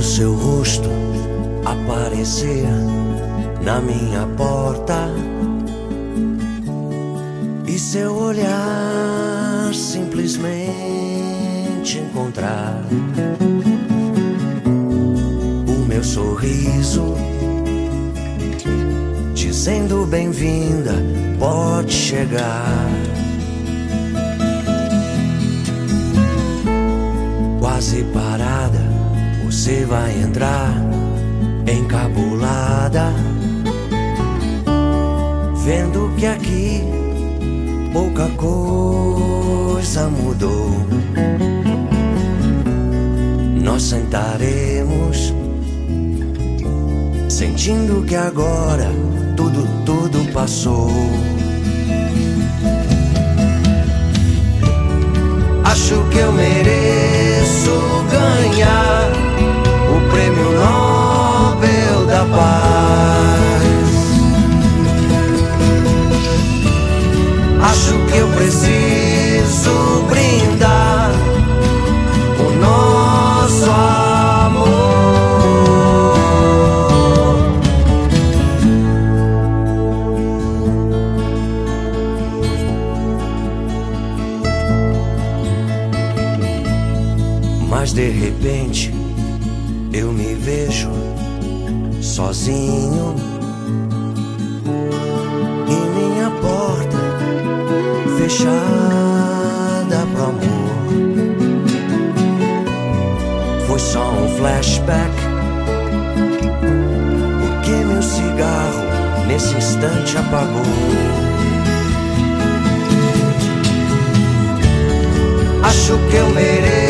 seu rosto aparecer na minha porta e seu olhar simplesmente encontrar o meu sorriso dizendo bem-vinda, pode chegar. Quase parada, você vai entrar encabulada, vendo que aqui pouca coisa mudou. Nós sentaremos, sentindo que agora tudo passou. Acho que eu mereço ganhar o Prêmio Nobel da Paz. Acho que eu preciso brindar o nosso amor. Mas de repente eu me vejo sozinho e minha porta fechada pro amor. Foi só um flashback, porque meu cigarro nesse instante apagou. Acho que eu mereço